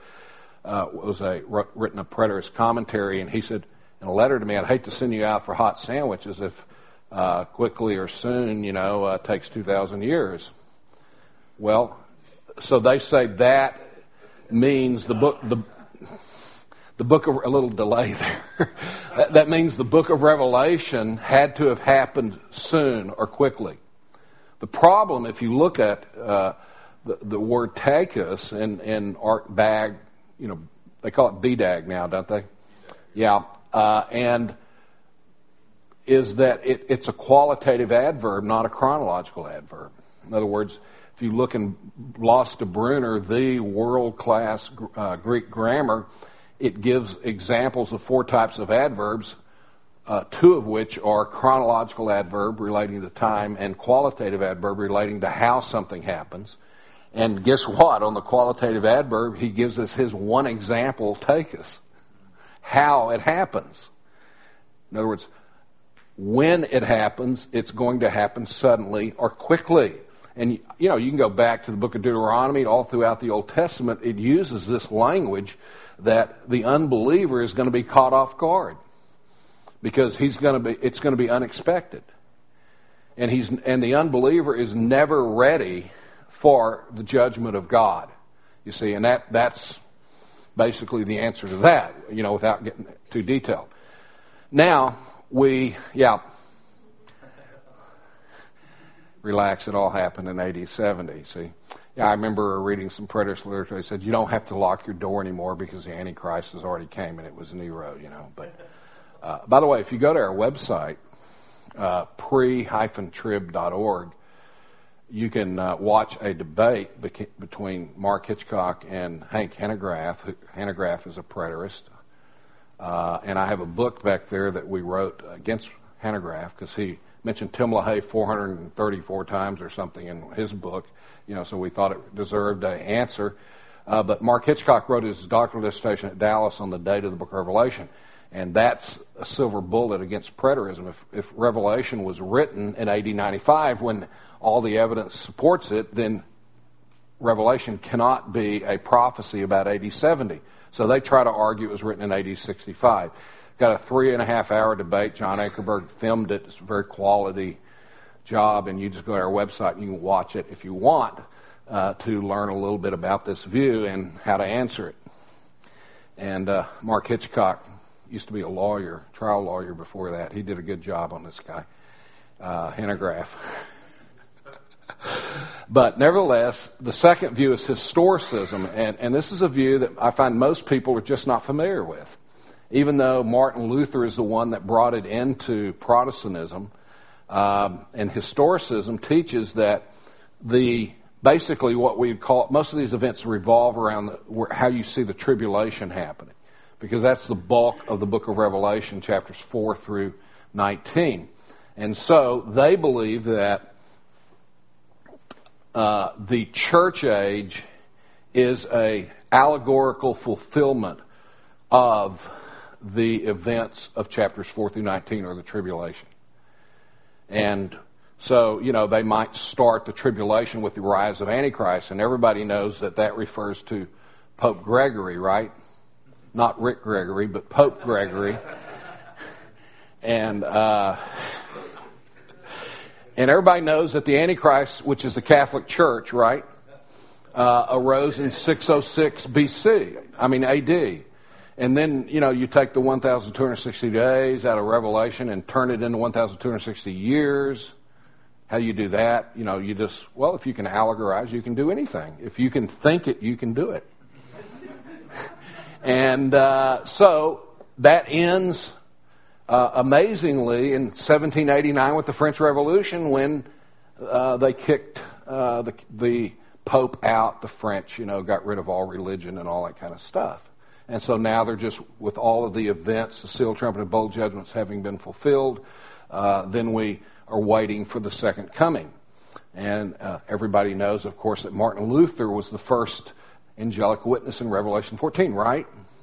Written a preterist commentary, and he said in a letter to me, I'd hate to send you out for hot sandwiches if quickly or soon, takes 2,000 years. Well, so they say that means the book of, a little delay there. That means the book of Revelation had to have happened soon or quickly. The problem, if you look at the word takos in Art Bag, they call it BDAG now, don't they? Yeah. And is that it's a qualitative adverb, not a chronological adverb. In other words, if you look in Bloss de Brunner, the world-class Greek grammar, it gives examples of 4 types of adverbs, 2 of which are chronological adverb relating to time and qualitative adverb relating to how something happens. And guess what? On the qualitative adverb, he gives us his one example, takos, how it happens. In other words, when it happens, it's going to happen suddenly or quickly. And, you can go back to the book of Deuteronomy, all throughout the Old Testament, it uses this language that the unbeliever is going to be caught off guard because it's going to be unexpected. And the unbeliever is never ready for the judgment of God. You see, and that's basically the answer to that, without getting too detailed. Now, relax, it all happened in AD 70. See, yeah, I remember reading some preterist literature. They said you don't have to lock your door anymore because the Antichrist has already came and it was Nero, But by the way, if you go to our website, pre-trib.org, you can watch a debate between Mark Hitchcock and Hank Hanegraaff. Hanegraaff is a preterist. And I have a book back there that we wrote against Hanegraaff because he mentioned Tim LaHaye 434 times or something in his book, so we thought it deserved an answer. But Mark Hitchcock wrote his doctoral dissertation at Dallas on the date of the book of Revelation. And that's a silver bullet against preterism. If Revelation was written in AD 95 when all the evidence supports it, then Revelation cannot be a prophecy about AD 70. So they try to argue it was written in AD 65. Got a 3.5-hour debate. John Ankerberg filmed it. It's a very quality job, and you just go to our website and you can watch it if you want to learn a little bit about this view and how to answer it. And Mark Hitchcock used to be a lawyer, trial lawyer before that. He did a good job on this guy, Hanegraaff. But nevertheless, the second view is historicism, and this is a view that I find most people are just not familiar with. Even though Martin Luther is the one that brought it into Protestantism, and historicism teaches that basically what we call most of these events revolve around how you see the tribulation happening, because that's the bulk of the book of Revelation, chapters 4 through 19. And so they believe that the church age is a allegorical fulfillment of the events of chapters 4 through 19, or the tribulation. And so, they might start the tribulation with the rise of Antichrist, and everybody knows that refers to Pope Gregory, right? Not Rick Gregory, but Pope Gregory. And everybody knows that the Antichrist, which is the Catholic Church, right, arose in 606 AD. And then, you take the 1,260 days out of Revelation and turn it into 1,260 years. How do you do that? If you can allegorize, you can do anything. If you can think it, you can do it. And so that ends amazingly in 1789 with the French Revolution, when they kicked the Pope out. The French, got rid of all religion and all that kind of stuff. And so now they're just, with all of the events, the seal, trumpet, and bowl judgments having been fulfilled, then we are waiting for the second coming. And everybody knows, of course, that Martin Luther was the first angelic witness in Revelation 14, right?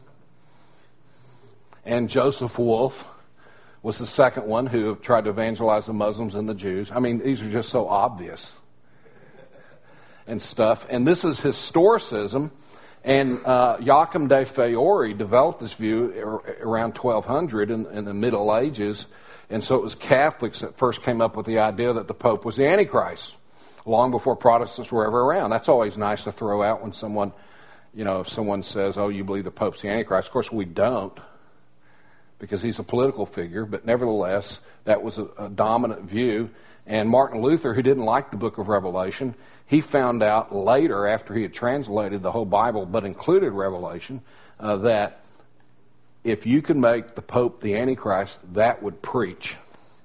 And Joseph Wolf was the second one who tried to evangelize the Muslims and the Jews. These are just so obvious and stuff. And this is historicism. And Joachim de Fiore developed this view around 1200 in the Middle Ages. And so it was Catholics that first came up with the idea that the Pope was the Antichrist, long before Protestants were ever around. That's always nice to throw out when someone, if someone says, oh, you believe the Pope's the Antichrist. Of course, we don't, because he's a political figure. But nevertheless, that was a dominant view. And Martin Luther, who didn't like the book of Revelation, he found out later, after he had translated the whole Bible but included Revelation, that if you could make the Pope the Antichrist, that would preach.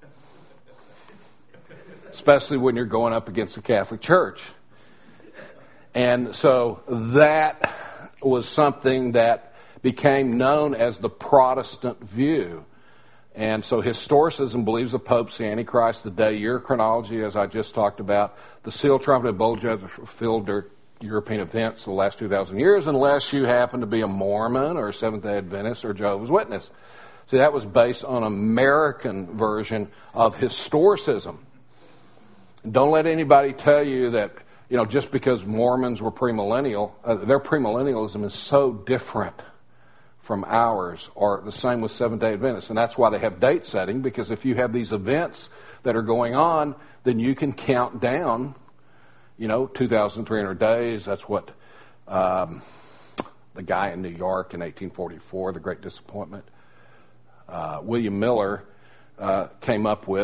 Especially when you're going up against the Catholic Church. And so that was something that became known as the Protestant view. And so historicism believes the Pope's the Antichrist. The day-year chronology, as I just talked about, the seal, trumpet, and bowl judgments fulfilled their European events the last 2,000 years, unless you happen to be a Mormon or a Seventh-day Adventist or Jehovah's Witness. See, that was based on an American version of historicism. Don't let anybody tell you that, just because Mormons were premillennial, their premillennialism is so different from ours, or the same with Seventh-day Adventists. And that's why they have date setting, because if you have these events that are going on, then you can count down, 2,300 days. That's what the guy in New York in 1844, the Great Disappointment, William Miller, came up with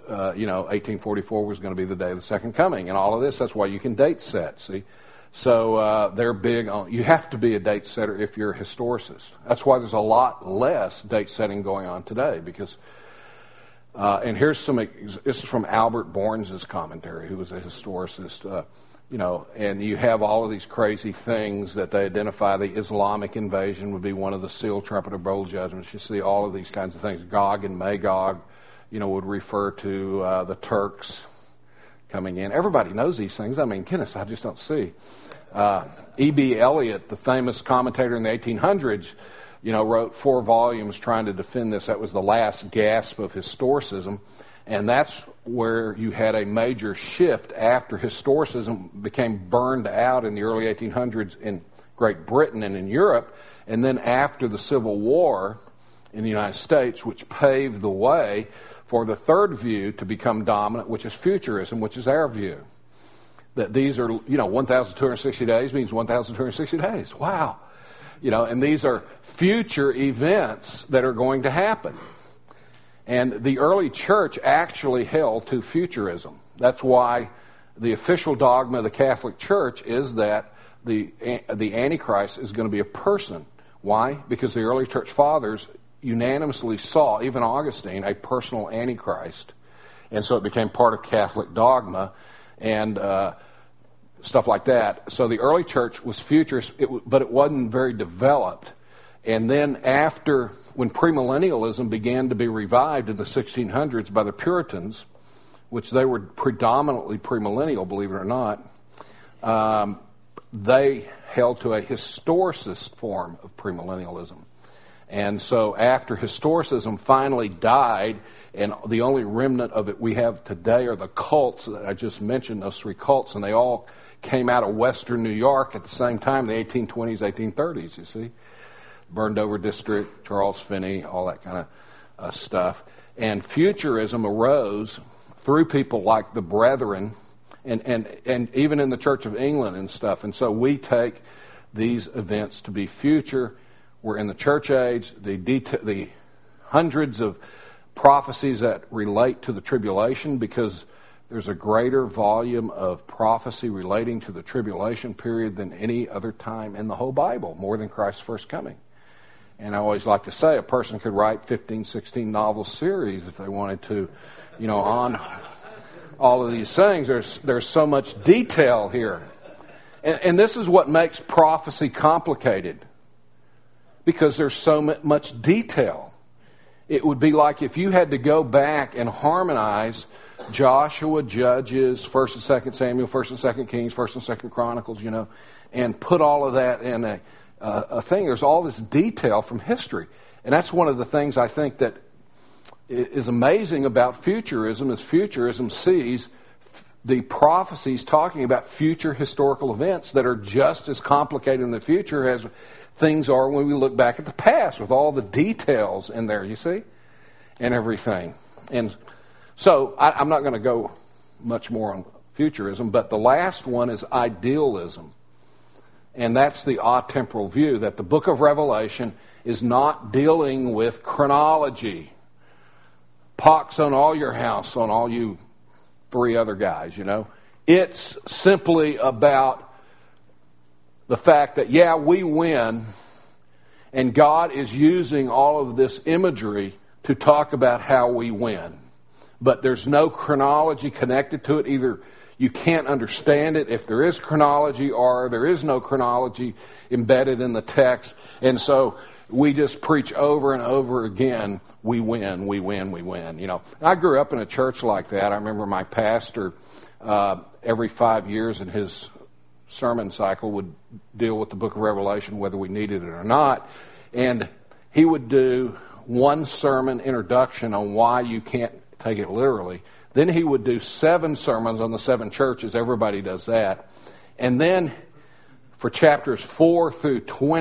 1844 was going to be the day of the second coming, and all of this. That's why you can date set, see? So they're big on, you have to be a date setter if you're a historicist. That's why there's a lot less date setting going on today, because, and this is from Albert Borns' commentary, who was a historicist, and you have all of these crazy things that they identify. The Islamic invasion would be one of the seal, trumpet, or bowl judgments. You see all of these kinds of things. Gog and Magog, would refer to the Turks coming in. Everybody knows these things. I mean, goodness, I just don't see. E.B. Elliott, the famous commentator in the 1800s, wrote 4 volumes trying to defend this. That was the last gasp of historicism. And that's where you had a major shift after historicism became burned out in the early 1800s in Great Britain and in Europe. And then after the Civil War in the United States, which paved the way for the third view to become dominant, which is futurism, which is our view. That these are, 1,260 days means 1,260 days. Wow. And these are future events that are going to happen. And the early church actually held to futurism. That's why the official dogma of the Catholic Church is that the Antichrist is going to be a person. Why? Because the early church fathers unanimously saw, even Augustine, a personal Antichrist. And so it became part of Catholic dogma and stuff like that. So the early church was futurist, but it wasn't very developed. And then when premillennialism began to be revived in the 1600s by the Puritans, which they were predominantly premillennial, believe it or not, they held to a historicist form of premillennialism. And so after historicism finally died, and the only remnant of it we have today are the cults that I just mentioned, those 3 cults, and they all came out of Western New York at the same time, the 1820s, 1830s, you see. Burned Over District, Charles Finney, all that kind of stuff. And futurism arose through people like the Brethren and even in the Church of England and stuff. And so we take these events to be future. We're in the church age. The hundreds of prophecies that relate to the tribulation, because there's a greater volume of prophecy relating to the tribulation period than any other time in the whole Bible, more than Christ's first coming. And I always like to say a person could write 15, 16 novel series if they wanted to, on all of these things. There's so much detail here. And this is what makes prophecy complicated, because there's so much detail. It would be like if you had to go back and harmonize Joshua, Judges, 1st and 2nd Samuel, 1st and 2nd Kings, 1st and 2nd Chronicles, and put all of that in a thing. There's all this detail from history. And that's one of the things I think that is amazing about futurism, is futurism sees the prophecies talking about future historical events that are just as complicated in the future as things are when we look back at the past, with all the details in there, you see, and everything. And so I'm not going to go much more on futurism, but the last one is idealism. And that's the atemporal view, that the book of Revelation is not dealing with chronology. Pox on all your house, on all you 3 other guys, It's simply about the fact that, we win, and God is using all of this imagery to talk about how we win. But there's no chronology connected to it. Either you can't understand it if there is chronology, or there is no chronology embedded in the text. And so we just preach over and over again, we win, we win, we win. I grew up in a church like that. I remember my pastor, every 5 years in his sermon cycle, would deal with the book of Revelation, whether we needed it or not. And he would do one sermon introduction on why you can't take it literally. Then he would do 7 sermons on the 7 churches. Everybody does that. And then for chapters 4 through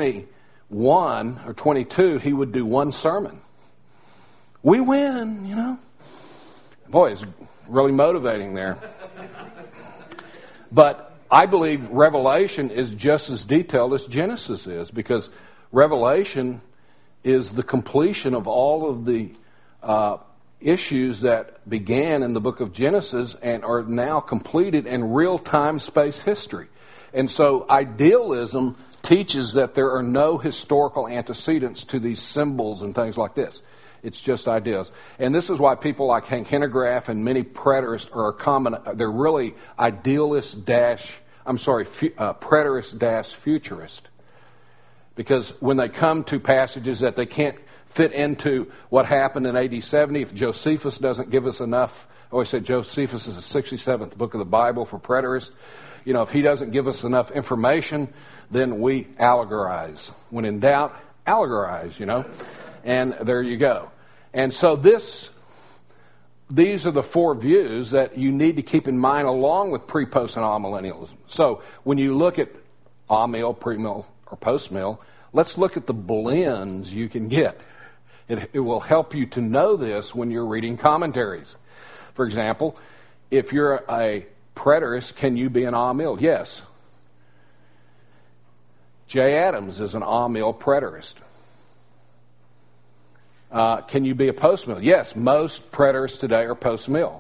21 or 22, he would do 1 sermon. We win, Boy, it's really motivating there. But I believe Revelation is just as detailed as Genesis is, because Revelation is the completion of all of the issues that began in the book of Genesis and are now completed in real-time space history. And so idealism teaches that there are no historical antecedents to these symbols and things like this. It's just ideas. And this is why people like Hank Hanegraaff and many preterists are common. They're really preterist-futurist. Because when they come to passages that they can't fit into what happened in AD 70, if Josephus doesn't give us enough, I always say Josephus is the 67th book of the Bible for preterists. You know, if he doesn't give us enough information, then we allegorize. When in doubt, allegorize, you know. And there you go. And so these are the four views that you need to keep in mind along with pre-post and amillennialism. So when you look at amill, pre-mill, or post-mill, let's look at the blends you can get. It will help you to know this when you're reading commentaries. For example, if you're a preterist, can you be an amill? Yes. Jay Adams is an amill preterist. Can you be a post-mill? Yes, most preterists today are post-mill.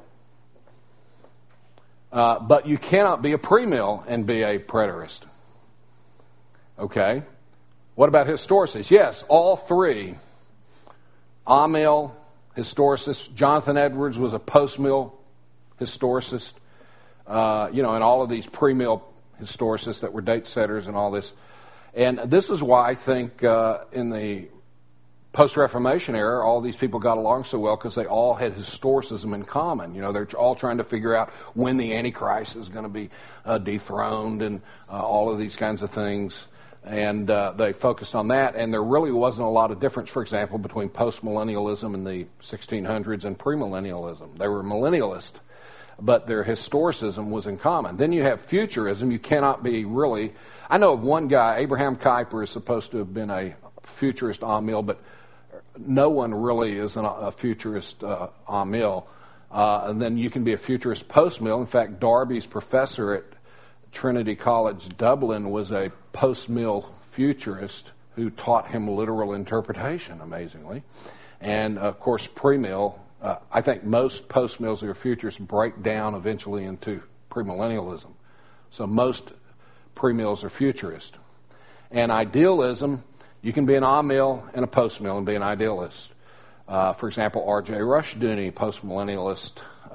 But you cannot be a pre-mill and be a preterist. Okay. What about historicists? Yes, all three. Amill, historicist. Jonathan Edwards was a post-mill historicist. And all of these pre-mill historicists that were date setters and all this. And this is why I think in the post-Reformation era, all these people got along so well because they all had historicism in common. You know, they're all trying to figure out when the Antichrist is going to be dethroned and all of these kinds of things. And they focused on that, and there really wasn't a lot of difference, for example, between post-millennialism in the 1600s and premillennialism. They were millennialist, but their historicism was in common. Then you have futurism. You cannot be really... I know of one guy, Abraham Kuyper, is supposed to have been a futurist amill, but no one really is a futurist amill. And then you can be a futurist post-mill. In fact, Darby's professor at Trinity College Dublin was a post-mill futurist who taught him literal interpretation, amazingly. And, of course, pre-mill, I think most post-mills or futurists break down eventually into premillennialism. So most pre-mills are futurist. And idealism, you can be an amill and a post-mill and be an idealist. For example, R.J. Rushdoony, post-millennialist,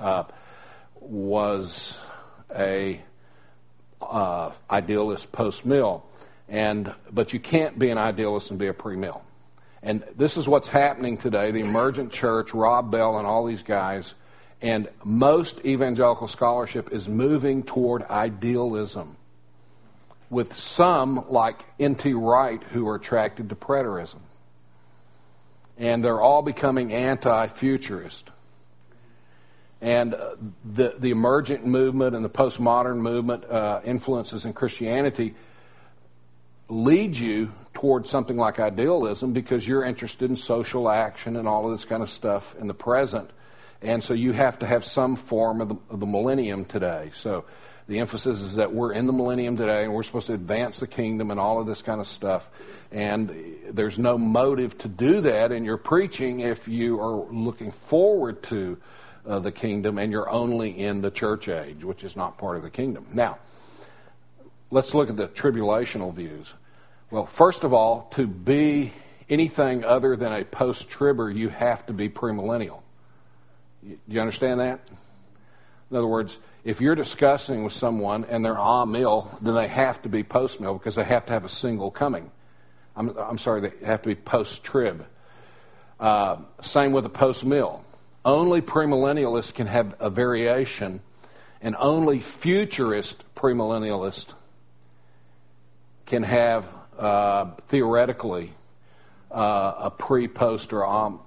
was a idealist post-mill. But you can't be an idealist and be a pre-mill. And this is what's happening today. The emergent church, Rob Bell and all these guys, and most evangelical scholarship is moving toward idealism, with some, like N.T. Wright, who are attracted to preterism. And they're all becoming anti-futurist. And the emergent movement and the postmodern movement influences in Christianity lead you towards something like idealism because you're interested in social action and all of this kind of stuff in the present. And so you have to have some form of the millennium today. So the emphasis is that we're in the millennium today and we're supposed to advance the kingdom and all of this kind of stuff. And there's no motive to do that in your preaching if you are looking forward to the kingdom and you're only in the church age, which is not part of the kingdom. Now, let's look at the tribulational views. Well, first of all, to be anything other than a post-tribber, you have to be premillennial. You understand that? In other words, if you're discussing with someone and they're amill, then they have to be post-mill because they have to have a single coming. They have to be post-trib. Same with a post-mill. Only premillennialists can have a variation, and only futurist premillennialists can have, theoretically, a pre, post, or I'm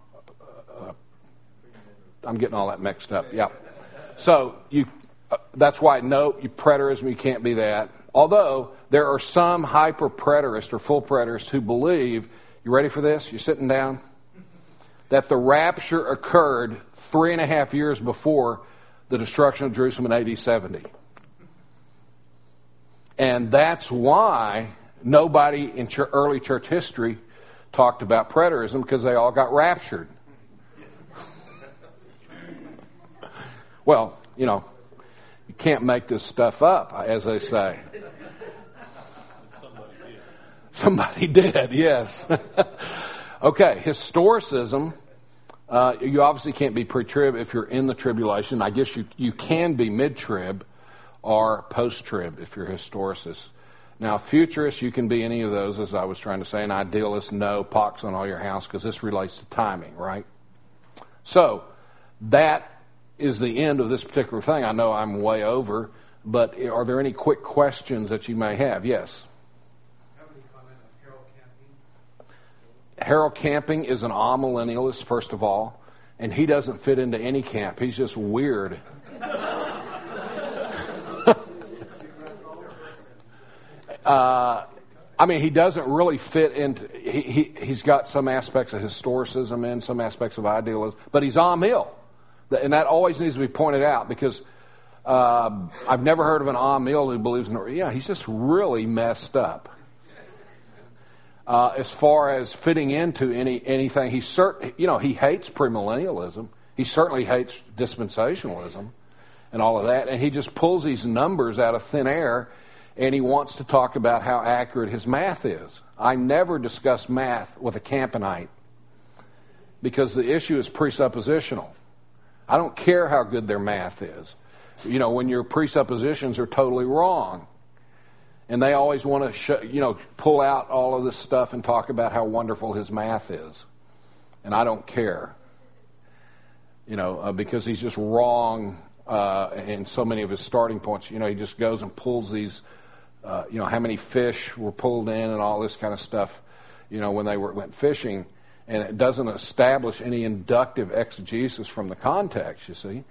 getting all that mixed up. Yeah. So that's why you preterism, you can't be that. Although there are some hyper preterists or full preterists who believe, you ready for this? You're sitting down? That the rapture occurred 3.5 years before the destruction of Jerusalem in AD 70. And that's why nobody in early church history talked about preterism, because they all got raptured. Well, you can't make this stuff up, as they say. Somebody did, yes. Okay, historicism. You obviously can't be pre-trib if you're in the tribulation. I guess you can be mid-trib or post-trib if you're historicist. Now, futurist, you can be any of those, as I was trying to say. An idealist, no, pox on all your house, because this relates to timing, right? So, that is the end of this particular thing. I know I'm way over, but are there any quick questions that you may have? Yes? How many comment on Harold Camping? Harold Camping is an amillennialist, first of all, and he doesn't fit into any camp. He's just weird. He doesn't really fit into. He's got some aspects of historicism and some aspects of idealism, but he's amil, and that always needs to be pointed out because I've never heard of an amil who believes in. He's just really messed up. As far as fitting into anything, he hates premillennialism. He certainly hates dispensationalism and all of that, and he just pulls these numbers out of thin air. And he wants to talk about how accurate his math is. I never discuss math with a Campanite because the issue is presuppositional. I don't care how good their math is. When your presuppositions are totally wrong. And they always want to pull out all of this stuff and talk about how wonderful his math is. And I don't care. Because he's just wrong in so many of his starting points. He just goes and pulls these... how many fish were pulled in and all this kind of stuff, when they went fishing. And it doesn't establish any inductive exegesis from the context, you see.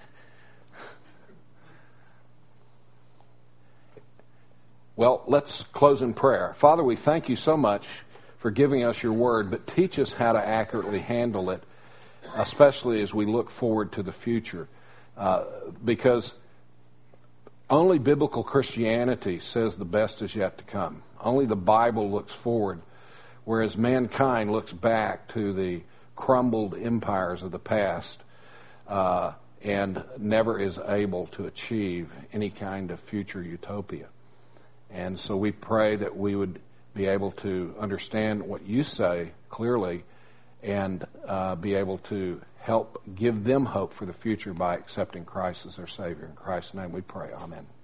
Well, let's close in prayer. Father, we thank you so much for giving us your word, but teach us how to accurately handle it, especially as we look forward to the future. Because only biblical Christianity says the best is yet to come. Only the Bible looks forward, whereas mankind looks back to the crumbled empires of the past and never is able to achieve any kind of future utopia. And so we pray that we would be able to understand what you say clearly and be able to help give them hope for the future by accepting Christ as their Savior. In Christ's name we pray. Amen.